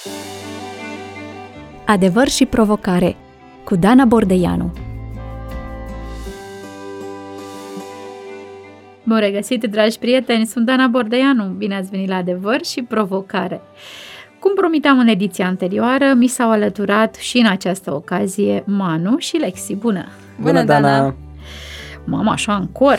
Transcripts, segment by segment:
Adevăr și provocare cu Dana Bordeianu. Bun regăsit, dragi prieteni, sunt Dana Bordeianu. Bine ați venit la Adevăr și provocare. Cum promiteam în ediția anterioară, mi s-au alăturat și în această ocazie Manu și Lexi. Bună! Bună, Dana! Mama, așa în cor!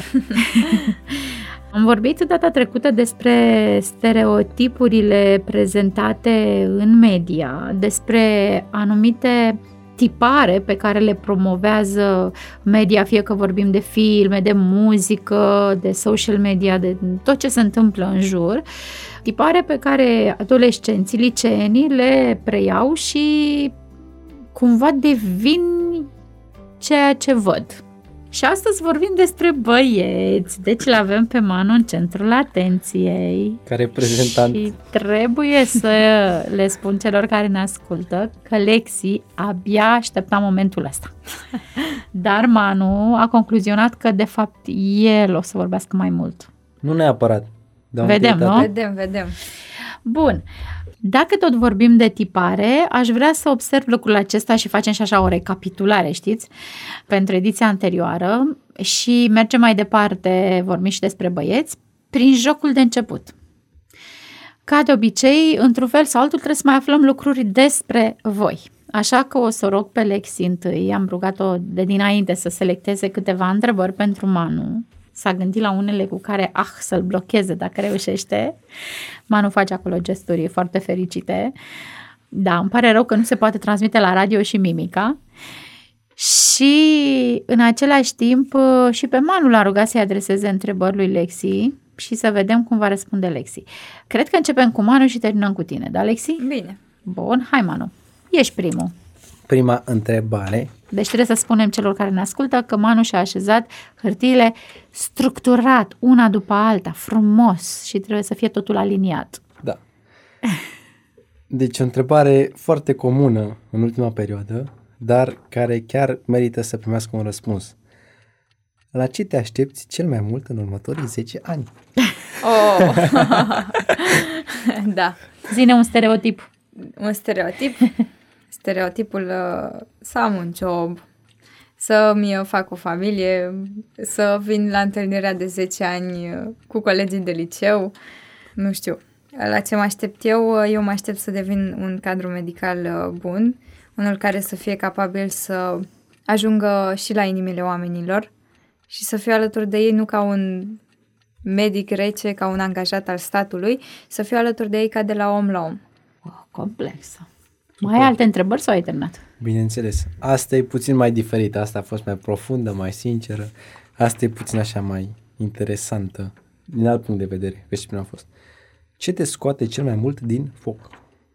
Am vorbit data trecută despre stereotipurile prezentate în media, despre anumite tipare pe care le promovează media, fie că vorbim de filme, de muzică, de social media, de tot ce se întâmplă în jur, tipare pe care adolescenții, liceenii le preiau și cumva devin ceea ce văd. Și astăzi vorbim despre băieți, deci îl avem pe Manu în centrul atenției. Ca reprezentant. Și trebuie să le spun celor care ne ascultă că Lexi abia aștepta momentul ăsta. Dar Manu a concluzionat că de fapt el o să vorbească mai mult. Nu neapărat. Vedem, nu? Vedem. Bun. Dacă tot vorbim de tipare, aș vrea să observ lucrul acesta și facem și așa o recapitulare, știți, pentru ediția anterioară și mergem mai departe, vorbim și despre băieți, prin jocul de început. Ca de obicei, într-un fel sau altul, trebuie să mai aflăm lucruri despre voi. Așa că o să rog pe Lexi întâi, am rugat-o de dinainte să selecteze câteva întrebări pentru Manu. S-a gândit la unele cu care, să-l blocheze dacă reușește. Manu face acolo gesturi foarte fericite. Da, îmi pare rău că nu se poate transmite la radio și mimica. Și în același timp și pe Manu l-a rugat să-i adreseze întrebări lui Lexi și să vedem cum va răspunde Lexi. Cred că începem cu Manu și terminăm cu tine, da, Lexi? Bine. Bun, hai Manu, ești primul. Prima întrebare. Deci trebuie să spunem celor care ne ascultă că Manu și-a așezat hârtiile structurat, una după alta, frumos și trebuie să fie totul aliniat. Da. Deci o întrebare foarte comună în ultima perioadă, dar care chiar merită să primească un răspuns. La ce te aștepți cel mai mult în următorii 10 ani? Oh. Da. Zi-ne un stereotip. Un stereotip? Stereotipul să am un job, să-mi fac o familie, să vin la întâlnirea de 10 ani cu colegii de liceu, nu știu. La ce mă aștept eu mă aștept să devin un cadru medical bun, unul care să fie capabil să ajungă și la inimile oamenilor și să fiu alături de ei nu ca un medic rece, ca un angajat al statului, să fiu alături de ei ca de la om la om. Complexă. Mai ai alte întrebări sau ai terminat? Bineînțeles. Asta e puțin mai diferită, asta a fost mai profundă, mai sinceră, asta e puțin așa mai interesantă, din alt punct de vedere, vezi cum a fost. Ce te scoate cel mai mult din foc?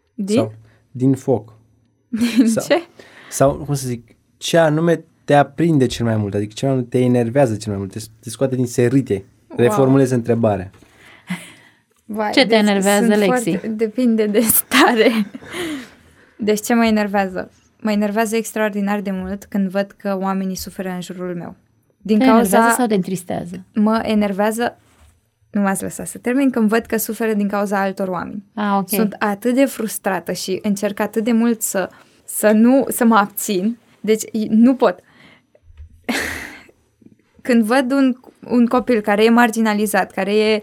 Din foc. Ce? Sau, cum să zic, ce anume te aprinde cel mai mult, adică ce anume te enervează cel mai mult, te scoate din serite. Wow. Reformulez întrebarea. Vai, ce te enervează, Lexi? Depinde de stare. Deci ce mă enervează? Mă enervează extraordinar de mult când văd că oamenii suferă în jurul meu. Enervează sau te întristează? Mă enervează, nu m-ați lăsat să termin, când văd că suferă din cauza altor oameni. Okay. Sunt atât de frustrată și încerc atât de mult să mă abțin, deci nu pot. Când văd un copil care e marginalizat, care e,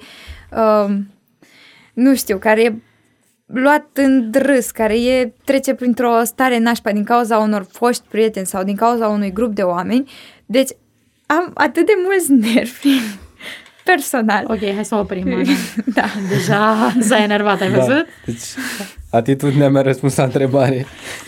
nu știu, care e luat în râs, care trece printr-o stare nașpa din cauza unor foști prieteni sau din cauza unui grup de oameni, deci am atât de mulți nervi personal. Ok, hai să oprim. Da. Deja s-a enervat, ai văzut? Deci, atitudinea mea răspuns la întrebare.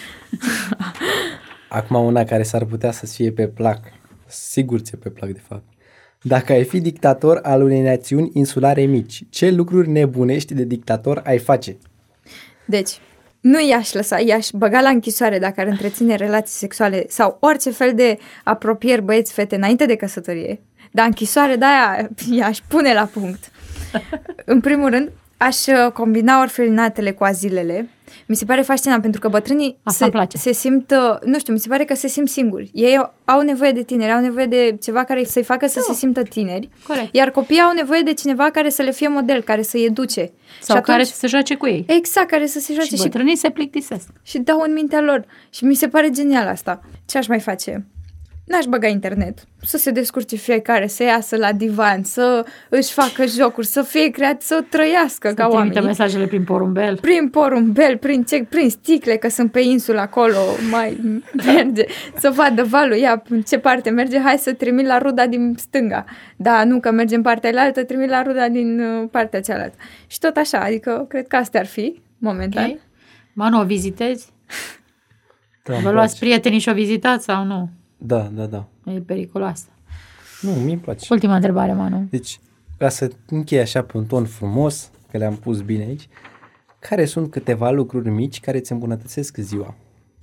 Acum una care s-ar putea să fie pe plac. Sigur ți-e pe plac, de fapt. Dacă ai fi dictator al unei națiuni insulare mici, ce lucruri nebunești de dictator ai face? Deci, nu i-aș lăsa, i-aș băga la închisoare dacă ar întreține relații sexuale sau orice fel de apropieri băieți-fete înainte de căsătorie. Dar închisoare de-aia i-aș pune la punct. În primul rând, Aș combina orfelinatele cu azilele. Mi se pare fascinant pentru că bătrânii se simt, nu știu, mi se pare că se simt singuri. Ei au nevoie de tineri, au nevoie de ceva care să-i facă să se simtă tineri. Corect. Iar copiii au nevoie de cineva care să le fie model, care să-i educe. Sau care să se joace cu ei. Exact, care să se joace. Și bătrânii se plictisesc. Și dau în mintea lor. Și mi se pare genial asta. Ce aș mai face? N-aș băga internet, să se descurce fiecare, să iasă la divan, să își facă jocuri, să fie creat, să trăiască ca oamenii. Să trimită mesajele prin porumbel. Prin porumbel, prin sticle, că sunt pe insulă acolo, mai merge, să vadă valul, ia în ce parte merge, hai să trimit la ruda din stânga. Da, nu că merge în partea cealaltă, trimit la ruda din partea cealaltă. Și tot așa, adică cred că astea ar fi, momentan. Okay. Manu, o vizitezi? Vă luați prietenii și o vizitați sau nu? Da. E periculoasă. Nu, mi-mi place. Ultima întrebare, Manu. Deci, ca să închei așa pe un ton frumos, că le-am pus bine aici, care sunt câteva lucruri mici care îți îmbunătățesc ziua?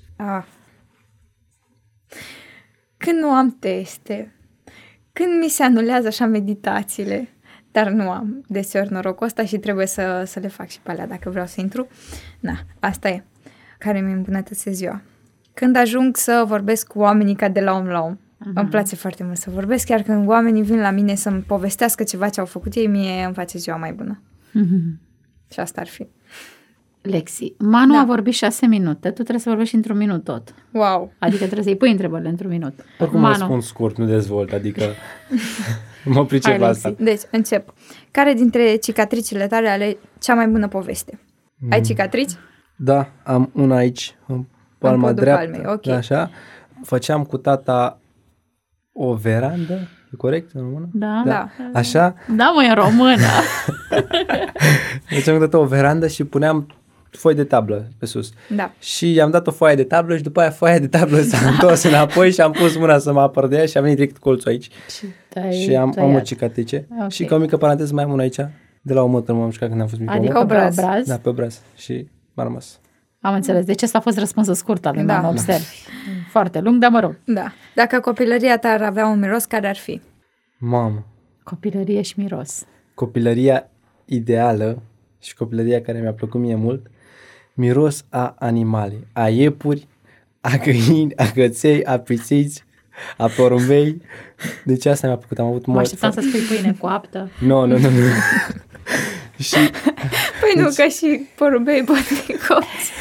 Când nu am teste, când mi se anulează așa meditațiile, dar nu am deseori norocul ăsta și trebuie să le fac și pe alea dacă vreau să intru. Asta e care mi îmbunătățesc ziua. Când ajung să vorbesc cu oamenii ca de la om la om. Îmi place foarte mult să vorbesc, chiar când oamenii vin la mine să-mi povestească ceva ce au făcut ei, mie îmi face ziua mai bună. Și asta ar fi. Lexi, Manu a vorbit 6 minute, tu trebuie să vorbești într-un minut tot. Wow! Adică trebuie să-i pui întrebările într-un minut. Oricum răspund scurt, nu dezvolt, adică mă pricep la asta. Deci, încep. Care dintre cicatricile tale are cea mai bună poveste? Ai cicatrici? Da, am una aici, în palma dreaptă. Palmei, okay. Așa. Făceam cu tata o verandă, e corect în română? Da. Așa? Da, mă, e română. Făceam cu tata o verandă și puneam foi de tablă pe sus. Da. Și i-am dat o foaie de tablă și după aia foaia de tablă s-a întors înapoi și am pus mâna să mă apăr de ea și a venit direct colțul aici. Și am o cicatrice. Okay. Și ca o mică paranteză mai am una aici, de la o mătă m-am mișcat când am fost mic. Adică obraz. Da, pe obraz. Și m-a rămas. Am înțeles. Deci ăsta a fost răspunsul scurt al lui Manu, observi. Foarte lung, dar mă rog. Da. Dacă copilăria ta ar avea un miros, care ar fi? Mamă. Copilărie și miros. Copilăria ideală și copilăria care mi-a plăcut mie mult, miros a animale, a iepuri, a găini, a căței, a pisici, a porumbei. Deci asta mi-a plăcut. Am avut mă așteptam să spui pâine coaptă. Nu. Și, păi nu, că și porumbei pot fi copți.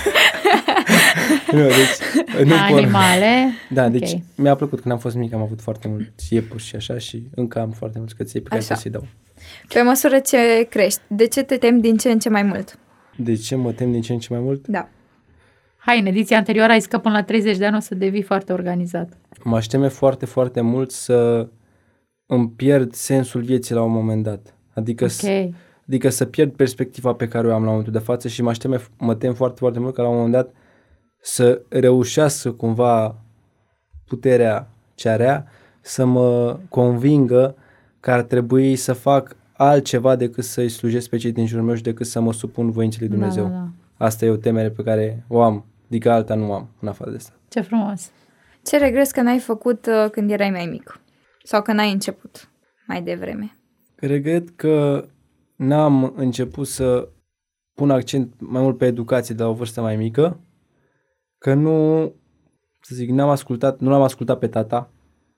Animale. Da, okay. Deci mi-a plăcut când am fost mic, am avut foarte mulți iepuri și așa și încă am foarte mulți căței pe care trebuie să-i dau. Pe măsură ce crești, de ce te temi din ce în ce mai mult? De ce mă tem din ce în ce mai mult? Da. Hai, în ediția anterioară ai zis că până la 30 de ani o să devii foarte organizat. M-aș teme foarte, foarte mult să îmi pierd sensul vieții la un moment dat. Adică să pierd perspectiva pe care o am la momentul de față și mă tem foarte, foarte mult că la un moment dat să reușească cumva puterea ce are să mă convingă că ar trebui să fac altceva decât să-i slujesc pe cei din jurul meu și decât să mă supun voinței lui Dumnezeu. Da. Asta e o temere pe care o am, adică alta nu am în afară de asta. Ce frumos! Ce regrezi că n-ai făcut când erai mai mic? Sau că n-ai început mai devreme? Regret că n-am început să pun accent mai mult pe educație de la o vârstă mai mică, că nu l-am ascultat pe tata,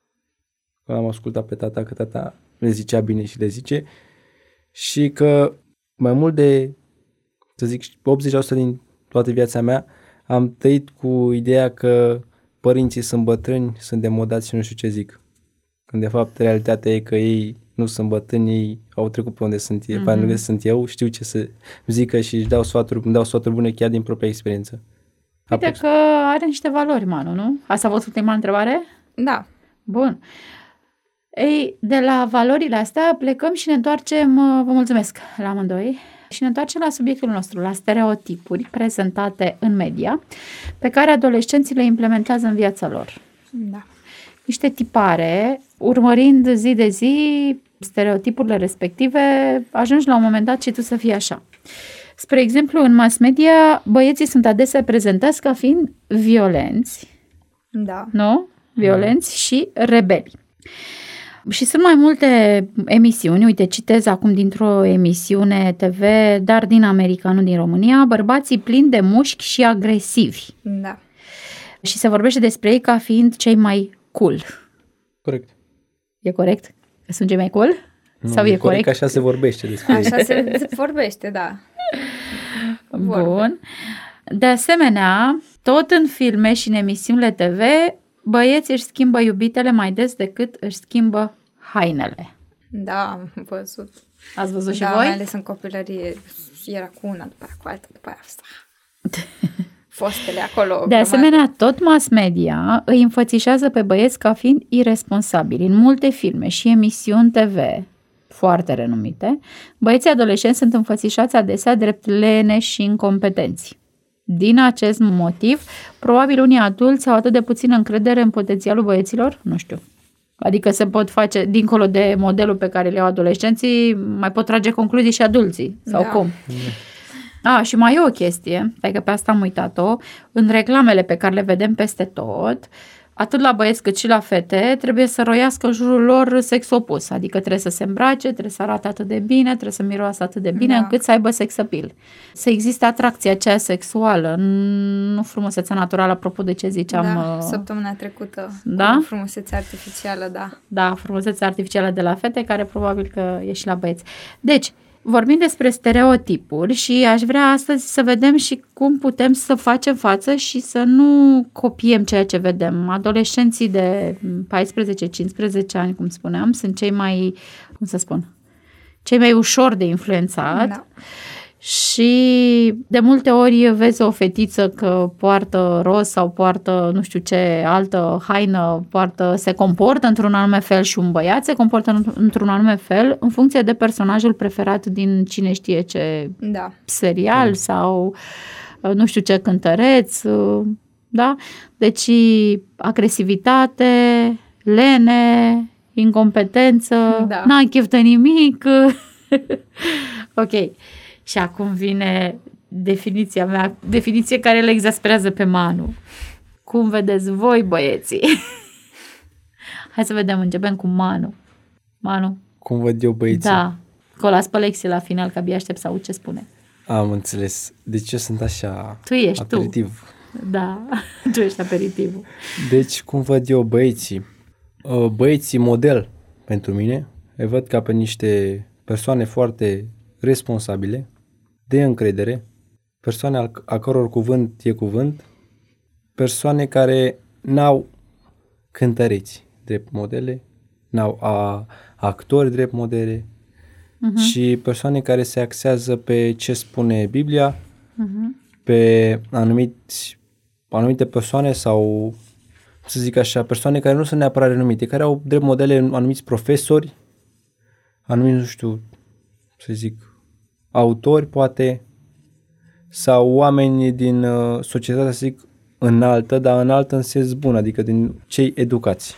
că tata le zicea bine și le zice, și că mai mult de, 80% din toată viața mea am trăit cu ideea că părinții sunt bătrâni, sunt demodați și nu știu ce zic. Când de fapt realitatea e că ei nu sunt bătrâni, ei au trecut pe unde sunt ei, pentru că sunt eu, știu ce să zică și îmi dau sfaturi bune chiar din propria experiență. Uite că are niște valori, Manu, nu? Asta a fost ultima întrebare? Da. Bun. Ei, de la valorile astea plecăm și ne întoarcem, vă mulțumesc la amândoi, și ne întoarcem la subiectul nostru, la stereotipuri prezentate în media, pe care adolescenții le implementează în viața lor. Da. Niște tipare, urmărind zi de zi stereotipurile respective, ajungi la un moment dat și tu să fii așa. Spre exemplu, în mass media, băieții sunt adesea prezentați ca fiind violenți, da. nu? Violenți și rebeli. Și sunt mai multe emisiuni, uite, citez acum dintr-o emisiune TV, dar din America, nu din România, bărbații plini de mușchi și agresivi. Da. Și se vorbește despre ei ca fiind cei mai cool. Corect. E corect? Că sunt cei mai cool? Nu, Sau e corect? Că așa se vorbește despre ei. Așa se vorbește, da. Bun. De asemenea, tot în filme și în emisiunile TV, băieții își schimbă iubitele mai des decât își schimbă hainele. Da, am văzut. Ați văzut și Da, voi? mai ales în copilărie. Era cu una, după aia cu alta, după aia asta. Fostele acolo. De asemenea, tot mass media îi înfățișează pe băieți ca fiind irresponsabili. În multe filme și emisiuni TV foarte renumite, băieții adolescenți sunt înfățișați adesea drept leneși și incompetenți. Din acest motiv, probabil unii adulți au atât de puțină încredere în potențialul băieților, nu știu. Adică se pot face, dincolo de modelul pe care le au adolescenții, mai pot trage concluzii și adulții, sau cum? Și mai e o chestie, stai că pe asta am uitat-o, în reclamele pe care le vedem peste tot, atât la băieți cât și la fete, trebuie să roiască în jurul lor sex opus, adică trebuie să se îmbrace, trebuie să arate atât de bine, trebuie să miroasă atât de bine, încât să aibă sex appeal. Să existe atracția aceea sexuală, nu frumusețea naturală, apropo de ce ziceam. Da, săptămâna trecută. Da? Cu frumusețea artificială, da. Da, frumusețea artificială de la fete, care probabil că e și la băieți. Deci, vorbim despre stereotipuri și aș vrea astăzi să vedem și cum putem să facem față și să nu copiem ceea ce vedem. Adolescenții de 14-15 ani, cum spuneam, sunt cei mai, cei mai ușor de influențat. Da. Și de multe ori vezi o fetiță că poartă roz sau poartă nu știu ce altă haină, se comportă într-un anume fel și un băiat se comportă într-un anume fel în funcție de personajul preferat din cine știe ce serial sau nu știu ce cântăreț, da? Deci agresivitate, lene, incompetență, n-ai chef de nimic. Ok. Și acum vine definiția mea, definiție care le exasperează pe Manu. Cum vedeți voi, băieții? Hai să vedem, începem cu Manu. Manu? Cum văd eu băieții? Da. Că o las pe Lexi la final, că abia aștept să aud ce spune. Am înțeles. Deci eu sunt așa tu ești aperitiv. Tu. Da, tu ești aperitivul. Deci cum văd eu băieții? Băieții model pentru mine. Îi văd ca pe niște persoane foarte responsabile, de încredere, persoane a căror cuvânt e cuvânt, persoane care n-au cântăreți drept modele, n-au actori drept modele și persoane care se axează pe ce spune Biblia, pe anumite persoane sau, să zic așa, persoane care nu sunt neapărat renumite, care au drept modele anumiți profesori, anumiți, nu știu, să zic, autori, poate, sau oameni din societatea, să zic, înaltă, dar înaltă în sens bun, adică din cei educați.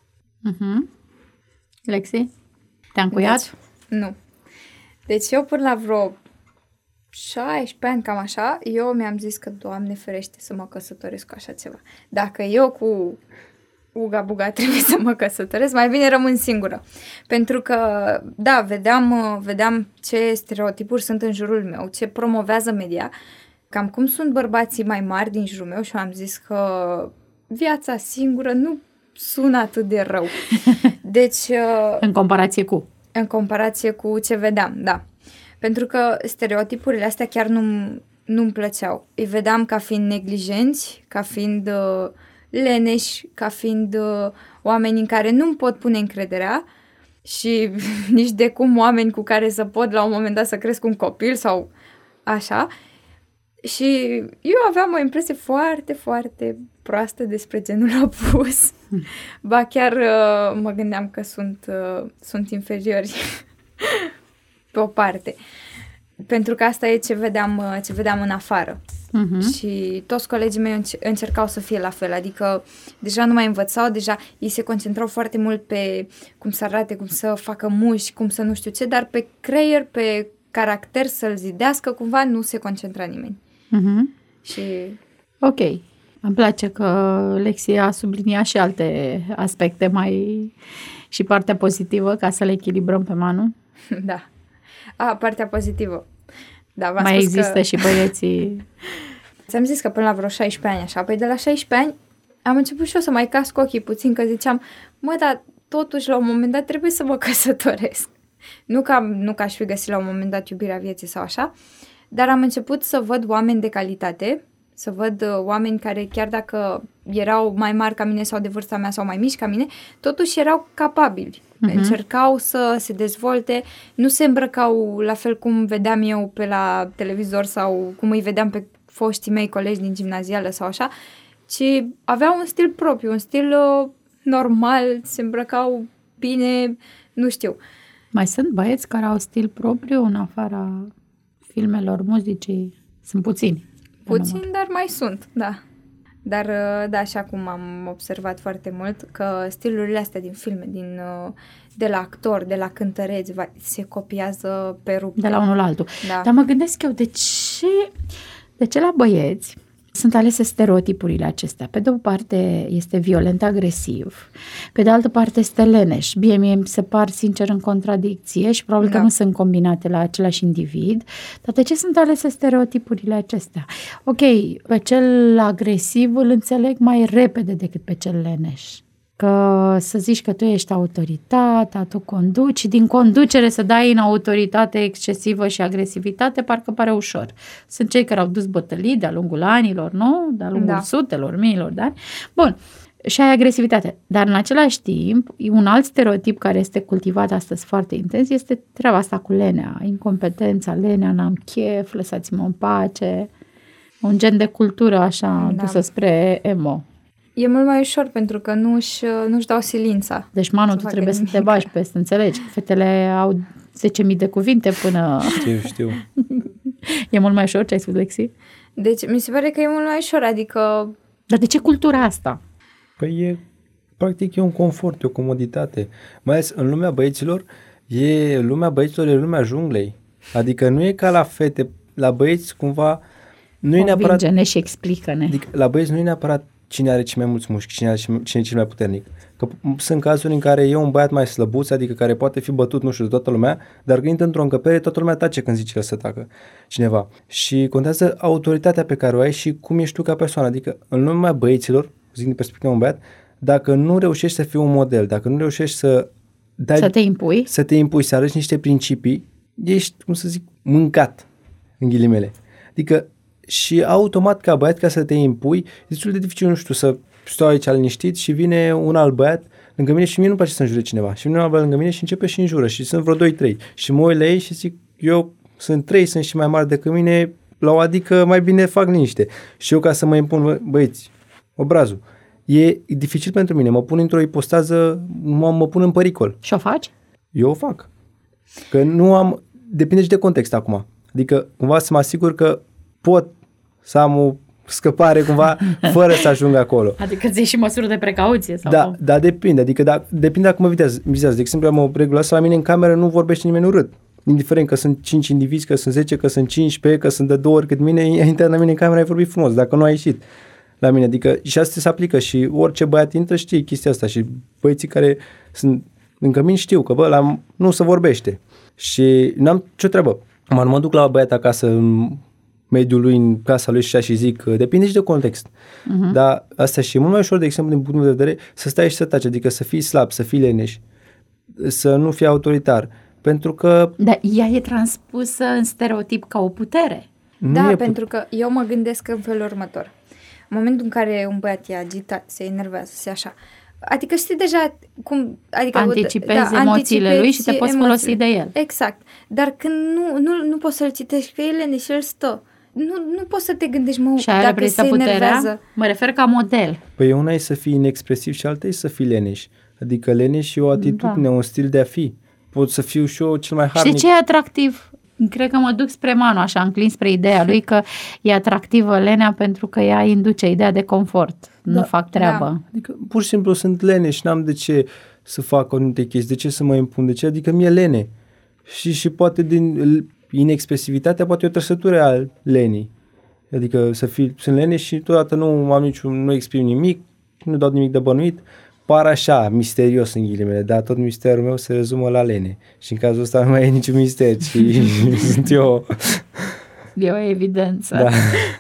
Lexi? Te-am cuiat? Nu. Deci eu până la vreo 16 ani, cam așa, eu mi-am zis că, Doamne ferește, să mă căsătoresc cu așa ceva. Dacă eu cu uga-buga trebuie să mă căsătoresc, mai bine rămân singură. Pentru că, da, vedeam ce stereotipuri sunt în jurul meu, ce promovează media, cam cum sunt bărbații mai mari din jurul meu și am zis că viața singură nu sună atât de rău. Deci... În comparație cu? În comparație cu ce vedeam, da. Pentru că stereotipurile astea chiar nu-mi plăceau. Îi vedeam ca fiind neglijenți, ca fiind... leneși, ca fiind oameni în care nu-mi pot pune încrederea și nici de cum oameni cu care să pot la un moment dat să cresc un copil sau așa. Și eu aveam o impresie foarte, foarte proastă despre genul opus. Ba chiar mă gândeam că sunt inferiori pe o parte. Pentru că asta e ce vedeam în afară. Și toți colegii mei încercau să fie la fel, adică deja nu mai învățau, deja ei se concentrau foarte mult pe cum să arate, cum să facă mușchi, cum să nu știu ce, dar pe creier, pe caracter să-l zidească, cumva nu se concentra nimeni. Și... Ok. Îmi place că Lexi a subliniat și alte aspecte și partea pozitivă ca să le echilibrăm pe Manu. Da. Partea pozitivă. Da, mai există și băieții. Ți-am zis că până la vreo 16 ani așa. Păi de la 16 ani am început și eu să mai casc ochii puțin, că ziceam, dar totuși la un moment dat trebuie să mă căsătoresc. Nu că aș fi găsit la un moment dat iubirea vieții sau așa, dar am început să văd oameni de calitate, să văd oameni care chiar dacă erau mai mari ca mine sau de vârsta mea sau mai mici ca mine, totuși erau capabili. Încercau să se dezvolte, nu se îmbrăcau la fel cum vedeam eu pe la televizor sau cum îi vedeam pe foștii mei colegi din gimnazială sau așa, ci aveau un stil propriu, un stil normal, se îmbrăcau bine, nu știu. Mai sunt băieți care au stil propriu în afara filmelor, muzicii? Sunt puțini. Puțini, dar mai sunt, da. Dar, da, așa cum am observat foarte mult, că stilurile astea din filme, de la actori, de la cântăreți, se copiază pe rupt. De la unul la altul. Da. Dar mă gândesc eu, de ce la băieți sunt alese stereotipurile acestea? Pe de o parte este violent agresiv, pe de altă parte este leneș. Mie mi se par sincer în contradicție și probabil că nu sunt combinate la același individ, dar de ce sunt alese stereotipurile acestea? Ok, pe cel agresiv îl înțeleg mai repede decât pe cel leneș. Că să zici că tu ești autoritatea, tu conduci, din conducere să dai în autoritate excesivă și agresivitate, parcă pare ușor. Sunt cei care au dus bătălii de-a lungul anilor, nu? De-a lungul sutelor, miilor de ani. Bun, și ai agresivitate. Dar în același timp, un alt stereotip care este cultivat astăzi foarte intens este treaba asta cu lenea, incompetența, lenea, n-am chef, lăsați-mă în pace. Un gen de cultură așa dusă spre emo. E mult mai ușor pentru că nu-și dau silința. Deci, Manu, tu trebuie să te bagi să înțelegi. Fetele au 10.000 de cuvinte până... Știu. E mult mai ușor ce ai spus, Lexi? Deci, mi se pare că e mult mai ușor, adică... Dar de ce cultura asta? Păi practic e un confort, e o comoditate. Mai ales în lumea băieților, e lumea junglei. Adică nu e ca la fete, la băieți cumva... Nu e neapărat... Convinge-ne și explică-ne. Adică la băieți nu e neapărat cine are cei mai mulți mușchi, cine e cel mai puternic. Că sunt cazuri în care e un băiat mai slăbuț, adică care poate fi bătut, nu știu, de toată lumea, dar când intră într-o încăpere, toată lumea tace când zice el să tacă cineva. Și contează autoritatea pe care o ai și cum ești tu ca persoană. Adică în lumea băieților, zic din perspectiva un băiat, dacă nu reușești să fii un model, dacă nu reușești să te impui, să arăți niște principii, ești, cum să zic, mâncat, în ghilimele. Adică și automat ca băiat, ca să te impui, e destul de dificil, nu știu, să stau aici liniștit și vine un alt băiat lângă mine și mie nu-mi place să înjure cineva. Și vine un alt băiat lângă mine și începe și înjură și sunt vreo 2-3. Și mă uit la ei și zic, eu sunt 3, sunt și mai mari decât mine, la o adică mai bine fac liniște. Și eu ca să mă impun, băieți, obrazul, e dificil pentru mine, mă pun într-o ipostază, mă pun în pericol. Și o faci? Eu o fac. Că nu am, depinde și de context acum. Adică cumva să mă asigur că pot să am o scăpare cumva fără să ajung acolo. Adică ți iei și măsuri de precauție? Sau da, depinde. Adică depinde dacă mă vizează. De exemplu, am o regulă asta, la mine în cameră nu vorbește nimeni urât. Indiferent că sunt 5 indivizi, că sunt 10, că sunt 15, că sunt de 2 ori cât mine, intrat la mine în cameră, ai vorbit frumos. Dacă nu ai ieșit la mine. Adică și asta se aplică și orice băiat intră știe chestia asta și băieții care sunt lângă mine știu că nu se vorbește. Și n-am ce treabă. Mă duc la băiat acasă în mediul lui, în casa lui și zic, depinde și de context. Dar asta și e mult mai ușor, de exemplu, din punctul de vedere, să stai și să taci, adică să fii slab, să fii leneș, să nu fii autoritar. Pentru că... Dar ea e transpusă în stereotip ca o putere. Da, pentru că eu mă gândesc în felul următor. În momentul în care un băiat e agitat, se enervează, se așa, adică știi deja cum... Adică, anticipezi emoțiile lui și te poți folosi de el. Exact. Dar când nu poți să-l citești, că el și el stă. Nu poți să te gândești, și dacă se enervează. Mă refer ca model. Păi una e să fii inexpresiv și alta e să fii leneș. Adică leneș e o atitudine, un stil de a fi. Pot să fiu și eu cel mai harnic. Și ce e atractiv? Cred că mă duc spre Manu, așa, înclin spre ideea lui că e atractivă lenea pentru că ea induce ideea de confort. Nu fac treabă. Da. Adică pur și simplu sunt leneș, n-am de ce să fac anumite chestii, de ce să mă impun, de ce? Adică mi-e lene. Și poate din inexpresivitatea poate e o trăsătură a lenii. Adică sunt leneș și totodată nu exprim nimic, nu dau nimic de bănuit, par așa misterios în ghilimele, dar tot misterul meu se rezumă la lene. Și în cazul ăsta nu mai e niciun mister, ci sunt eu. E o evidență. Da.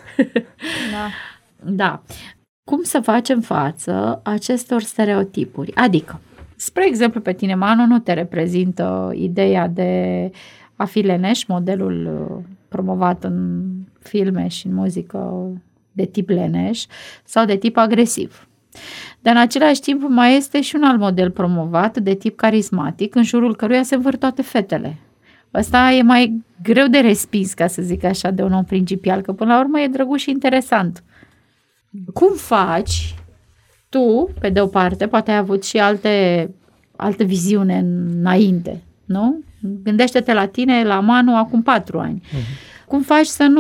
Da. Cum să facem față acestor stereotipuri? Adică, spre exemplu, pe tine, Manu, nu te reprezintă ideea de a fi leneș, modelul promovat în filme și în muzică de tip leneș sau de tip agresiv. Dar în același timp mai este și un alt model promovat de tip carismatic, în jurul căruia se învârt toate fetele. Ăsta e mai greu de respins, ca să zic așa, de un om principial, că până la urmă e drăguț și interesant. Cum faci tu, pe de o parte, poate ai avut și altă viziune înainte, nu? Gândește-te la tine, la Manu, acum 4 ani. Cum faci să nu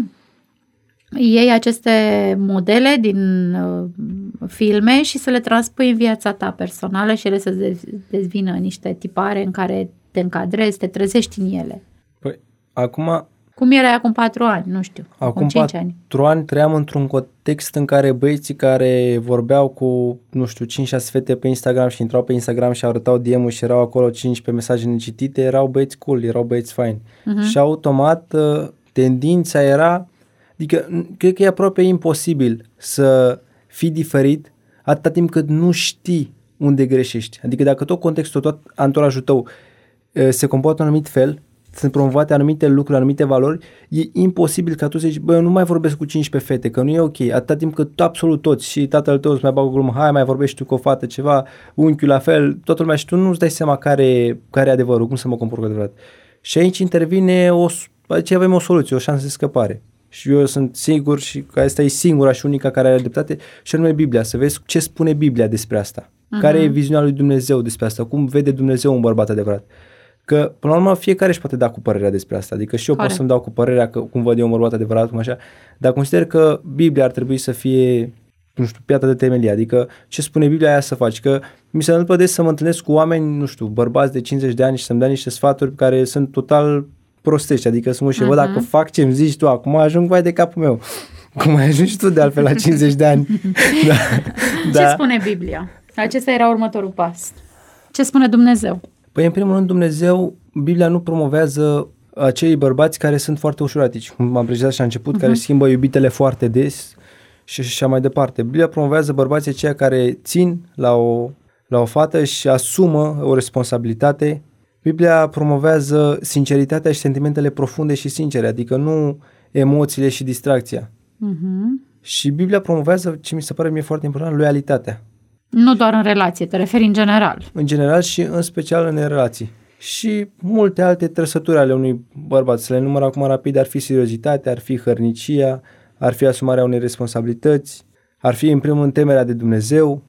iei aceste modele din filme și să le transpui în viața ta personală și ele să devină niște tipare în care te încadrezi, te trezești în ele? Păi, acum... Cum erai acum 4 ani? Nu știu. Acum 5 ani. 4 ani trăiam într-un context în care băieții care vorbeau cu, nu știu, 5-6 fete pe Instagram și intrau pe Instagram și arătau DM-ul și erau acolo 15 mesaje necitite, erau băieți cool, erau băieți faini. Și automat tendința era, adică cred că e aproape imposibil să fii diferit atâta timp cât nu știi unde greșești. Adică dacă tot contextul, tot anturajul tău se comportă în un anumit fel, sunt promovate anumite lucruri, anumite valori, e imposibil ca tu să zici, bă, eu nu mai vorbesc cu 15 fete, că nu e ok, atâta timp cât absolut toți și tatăl tău îți mai bagă o glumă, hai mai vorbești tu cu o fată, ceva, unchiul la fel, toată lumea și tu nu-ți dai seama care e adevărul, cum să mă comport cu adevărat. Și aici intervine aici avem o soluție, o șansă de scăpare. Și eu sunt sigur și că asta e singura și unica care are dreptate, și anume Biblia, să vezi ce spune Biblia despre asta. Care e viziunea lui Dumnezeu despre asta, cum vede Dumnezeu un bărbat adevărat. Că, până la urmă, fiecare își poate da cu părerea despre asta. Adică și eu pot să-mi dau cu părerea că cum văd eu un bărbat adevărat, cum așa, dar consider că Biblia ar trebui să fie, nu știu, piatra de temelie. Adică ce spune Biblia, aia să faci. Că mi se întâmplă des să mă întâlnesc cu oameni, nu știu, bărbați de 50 de ani și să-mi dea niște sfaturi care sunt total prostești. Adică să mă și dacă fac ce-mi zici tu acum, ajung vai de capul meu. Cum ai ajuns tu de altfel la 50 de ani. Ce spune Biblia? Acesta era următorul pas. Ce spune Dumnezeu? Păi, în primul rând, Dumnezeu, Biblia nu promovează acei bărbați care sunt foarte ușuratici, cum am precizat și la început, care schimbă iubitele foarte des și așa mai departe. Biblia promovează bărbații aceia care țin la o fată și asumă o responsabilitate. Biblia promovează sinceritatea și sentimentele profunde și sincere, adică nu emoțiile și distracția. Și Biblia promovează, ce mi se pare mie foarte important, loialitatea. Nu doar în relație, te referi în general. În general și în special în relații. Și multe alte trăsături ale unui bărbat. Să le număr acum rapid, ar fi seriozitatea, ar fi hărnicia, ar fi asumarea unei responsabilități, ar fi în primul rând temerea de Dumnezeu.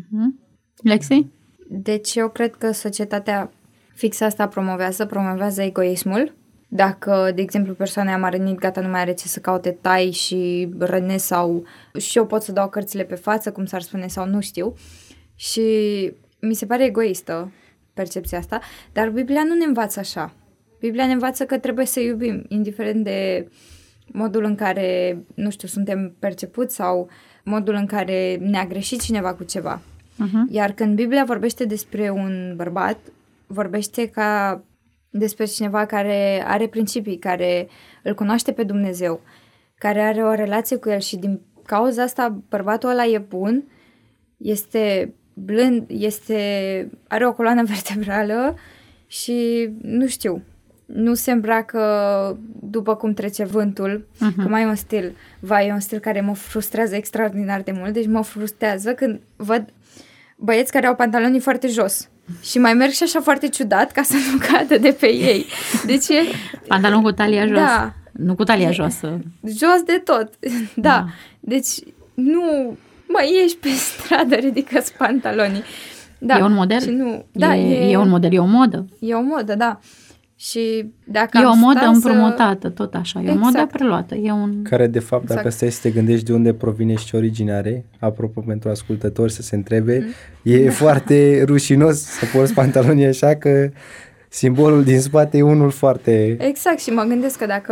Lexi? Deci eu cred că societatea fix asta promovează egoismul. Dacă, de exemplu, persoana am rănit, gata, nu mai are ce să caute tai și răne sau și eu pot să dau cărțile pe față, cum s-ar spune, sau nu știu. Și mi se pare egoistă percepția asta, dar Biblia nu ne învață așa. Biblia ne învață că trebuie să iubim, indiferent de modul în care, nu știu, suntem percepuți sau modul în care ne-a greșit cineva cu ceva. Iar când Biblia vorbește despre un bărbat, vorbește despre cineva care are principii, care îl cunoaște pe Dumnezeu, care are o relație cu el și din cauza asta bărbatul ăla e bun, este blând, are o coloană vertebrală și nu știu, nu se îmbracă după cum trece vântul, că mai e un stil, e un stil care mă frustrează extraordinar de mult, deci mă frustrează când văd băieți care au pantalonii foarte jos și mai merg și așa foarte ciudat ca să nu cadă de pe ei. Deci pantalon cu talia jos. Da. Nu cu talia josă. Jos de tot. Da. Deci nu mai ieși pe stradă, ridică-ți pantalonii. Da. E un model? Și nu, e un model, e o modă. E o modă, da. Și dacă e o modă împrumutată, tot așa. E o modă preluată. Care, de fapt, dacă stai să te gândești de unde provine și ce origine are, apropo, pentru ascultători să se întrebe, e foarte rușinos să porți pantalonii așa, că simbolul din spate e unul foarte... Exact, și mă gândesc că dacă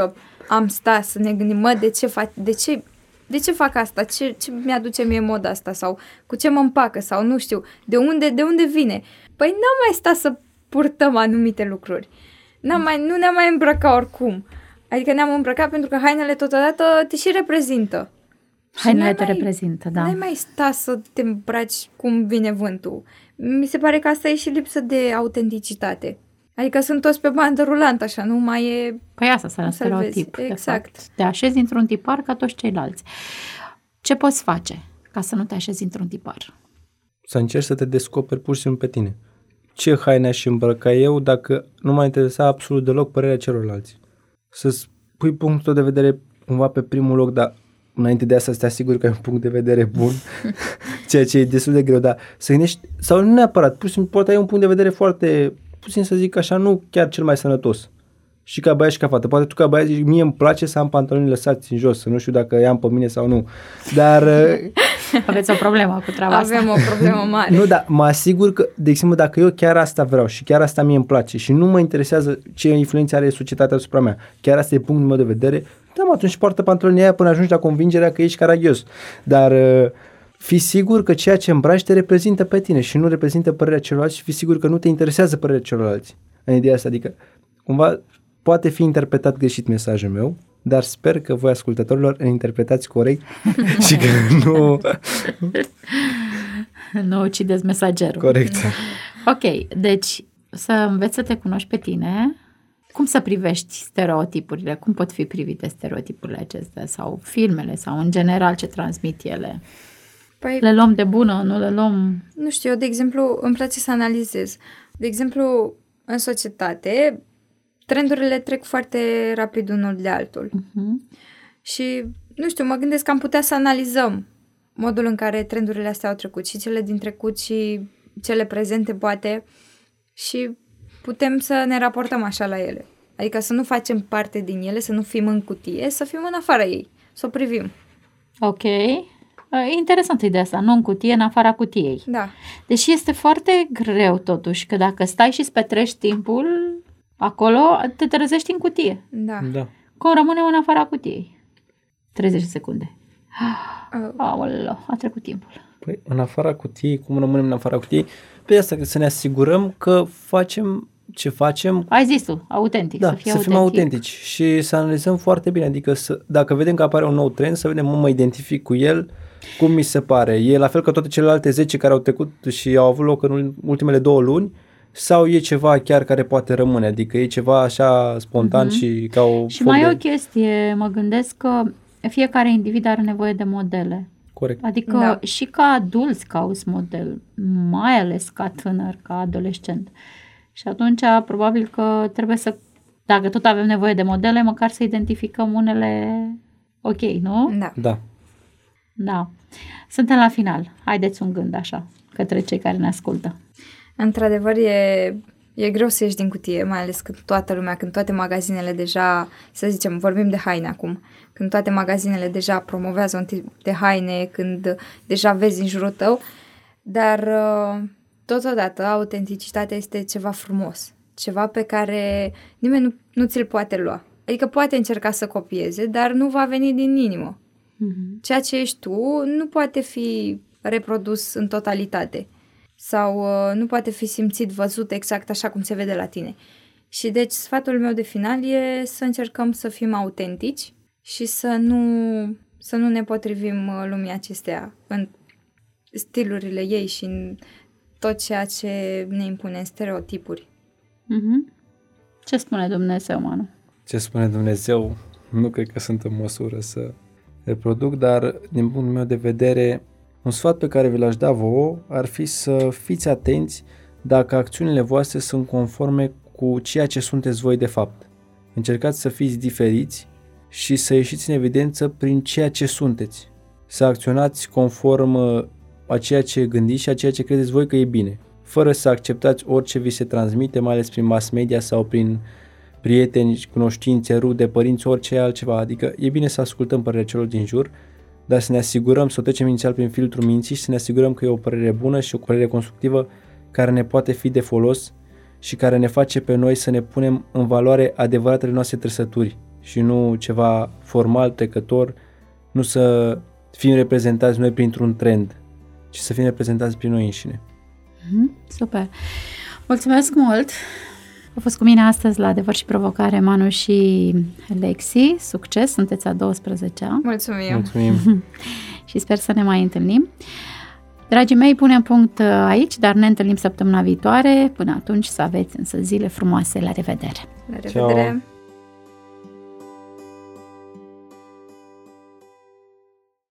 am stat să ne gândim, de ce fac asta? Ce mi-aduce mie moda asta? Sau cu ce mă împacă? Sau nu știu, de unde vine? Păi n-am mai stat să purtăm anumite lucruri. Nu ne-am mai îmbrăcat oricum. Adică ne-am îmbrăcat pentru că hainele totodată te și reprezintă. Hainele te reprezintă, da. Nu mai sta să te îmbraci cum vine vântul. Mi se pare că asta e și lipsă de autenticitate. Adică sunt toți pe bandă rulantă, așa, nu mai e... Păi asta s-a stereotip, exact. De fapt. Te așezi într-un tipar ca toți ceilalți. Ce poți face ca să nu te așezi într-un tipar? Să încerci să te descoperi pur și simplu pe tine. Ce haine aș îmbrăca eu dacă nu m-a interesat absolut deloc părerea celorlalți? Să-ți pui punctul de vedere cumva pe primul loc, dar înainte de asta să te asiguri că ai un punct de vedere bun, ceea ce e destul de greu, dar să gândești, sau nu neapărat, pur și simplu poate ai un punct de vedere foarte, puțin să zic așa, nu chiar cel mai sănătos. Și ca băiat și ca fată. Poate tu ca băiat zici, mie îmi place să am pantaloni lăsați în jos, să nu știu dacă i-am pe mine sau nu. Dar... Aveți o problemă cu treaba asta. Avem o problemă mare. Nu, dar mă asigur că, de exemplu, dacă eu chiar asta vreau și chiar asta mie îmi place și nu mă interesează ce influență are societatea asupra mea, chiar asta e punctul meu de vedere, da, atunci poartă pantalonii aia până ajungi la convingerea că ești caragios. Dar fii sigur că ceea ce îmbraci te reprezintă pe tine și nu reprezintă părerea celorlalți și fii sigur că nu te interesează părerea celorlalți. În ideea asta, adică, cumva, poate fi interpretat greșit mesajul meu, dar sper că voi, ascultătorilor, îl interpretați corect și că nu ucideți mesagerul. Corect. Ok, deci să înveți să te cunoști pe tine. Cum să privești stereotipurile? Cum pot fi privite stereotipurile acestea? Sau filmele? Sau în general ce transmit ele? Păi, Le luăm de bună, nu le luăm... nu știu, eu, de exemplu, îmi place să analizez. De exemplu, în societate, trendurile trec foarte rapid unul de altul. Și, nu știu, mă gândesc că am putea să analizăm modul în care trendurile astea au trecut, și cele din trecut și cele prezente, poate, și putem să ne raportăm așa la ele. Adică să nu facem parte din ele, să nu fim în cutie, să fim în afara ei, să o privim. Ok. E interesantă ideea asta, nu în cutie, în afara cutiei. Da. Deși este foarte greu totuși, că dacă stai și îți petrești timpul acolo, te trezești în cutie. Da. Cum rămânem în afara cutiei? 30 de secunde. Aoleu, a trecut timpul. Păi, în afara cutiei, cum rămânem în afara cutiei? Pe asta, să ne asigurăm că facem ce facem. Ai zis tu, autentic, da, să fie să fim autentici și să analizăm foarte bine, adică dacă vedem că apare un nou trend, să vedem, mă identific cu el, cum mi se pare. E la fel ca toate celelalte 10 care au trecut și au avut loc în ultimele 2 luni, sau e ceva chiar care poate rămâne, adică e ceva așa spontan și ca o... Și mai e o chestie, mă gândesc că fiecare individ are nevoie de modele. Corect. Adică și ca adulți cauți model, mai ales ca tânăr, ca adolescent. Și atunci probabil că trebuie să, dacă tot avem nevoie de modele, măcar să identificăm unele ok, nu? Da. Suntem la final. Haideți un gând așa, către cei care ne ascultă. Într-adevăr, e greu să ieși din cutie, mai ales când toată lumea, când toate magazinele deja, să zicem, vorbim de haine acum, când toate magazinele deja promovează un tip de haine, când deja vezi în jurul tău, dar totodată autenticitatea este ceva frumos, ceva pe care nimeni nu ți-l poate lua. Adică poate încerca să copieze, dar nu va veni din inimă. Ceea ce ești tu nu poate fi reprodus în totalitate. Sau nu poate fi simțit, văzut exact așa cum se vede la tine. Și deci sfatul meu de final e să încercăm să fim autentici și să nu ne potrivim lumii acestea în stilurile ei și în tot ceea ce ne impune în stereotipuri. Ce spune Dumnezeu, Manu? Ce spune Dumnezeu? Nu cred că sunt în măsură să reproduc, dar din punctul meu de vedere, un sfat pe care vi l-aș da vouă ar fi să fiți atenți dacă acțiunile voastre sunt conforme cu ceea ce sunteți voi de fapt. Încercați să fiți diferiți și să ieșiți în evidență prin ceea ce sunteți. Să acționați conform a ceea ce gândiți și a ceea ce credeți voi că e bine, fără să acceptați orice vi se transmite, mai ales prin mass media sau prin prieteni, cunoștințe, rude, părinți, orice altceva. Adică e bine să ascultăm părerea celor din jur, dar să ne asigurăm, să o trecem inițial prin filtrul minții și să ne asigurăm că e o părere bună și o părere constructivă care ne poate fi de folos și care ne face pe noi să ne punem în valoare adevăratele noastre trăsături și nu ceva formal, trecător, nu să fim reprezentați noi printr-un trend, ci să fim reprezentați prin noi înșine. Super! Mulțumesc mult! A fost cu mine astăzi la Adevăr și Provocare Manu și Lexi. Succes! Sunteți a 12-a. Mulțumim! Și sper să ne mai întâlnim. Dragii mei, punem punct aici, dar ne întâlnim săptămâna viitoare. Până atunci să aveți însă zile frumoase. La revedere! La revedere! Ciao.